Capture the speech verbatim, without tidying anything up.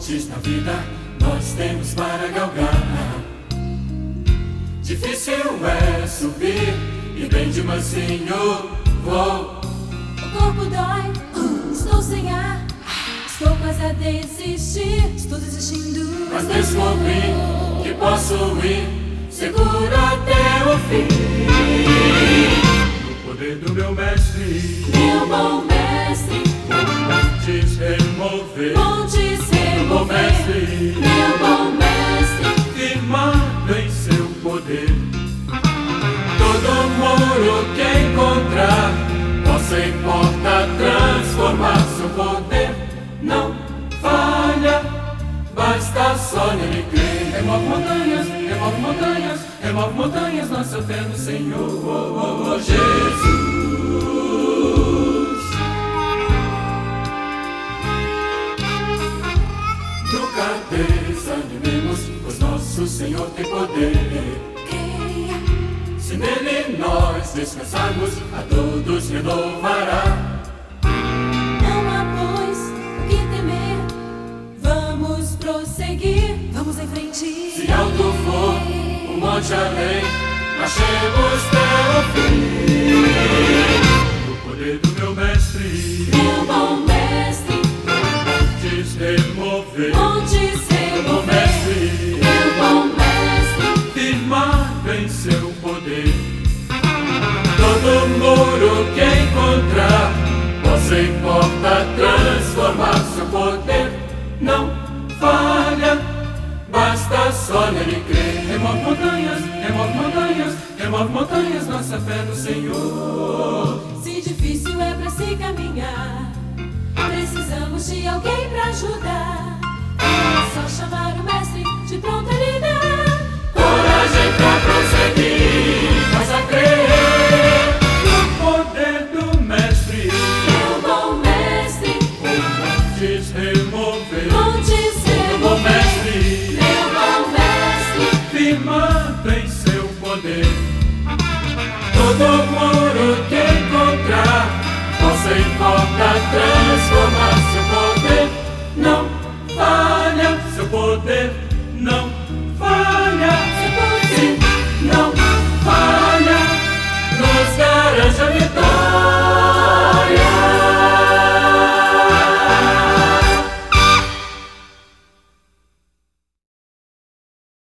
montes na vida nós temos para galgar. Difícil é subir e bem de mansinho vou. O corpo dói, uh, estou sem ar, estou quase a desistir, estou desistindo. Mas descobri que posso ir seguro até o fim. No poder do meu mestre, meu bom mestre, montes remover. montes Meu bom remover. mestre, Meu bom mestre, firmado em seu poder. Todo muro que encontrar, possa em porta transformar. Seu poder não falha, basta só nele crer. Remove montanhas, remove montanhas, remove montanhas, nossa fé no Senhor, oh, oh, oh, Jesus. Nunca desanimemos, pois nosso Senhor tem poder. creia, Se nele nós descansarmos, a todos renovará. não há pois o que temer, vamos prosseguir, vamos em frente. Se alto for o monte além, marchemos até o fim. No poder do meu mestre, Meu bom mestre, montes remover. montes Meu bom remover. mestre, Meu bom mestre, firmado em seu poder. Todo muro que encontrar, possa em porta transformar. Seu poder não falha, basta só nele crer. Remove montanhas, remove montanhas, remove montanhas, nossa fé no Senhor. se difícil é pra se caminhar, precisamos de alguém pra ajudar. É só chamar o mestre, de pronto ele dá. Coragem pra prosseguir, faz a crer no poder do mestre. Meu bom mestre, Montes remover. montes Meu bom remover. mestre, Meu bom mestre, firmado em seu poder. Todo muro que encontrar, possa em porta transformar. Seu poder não falha, seu poder não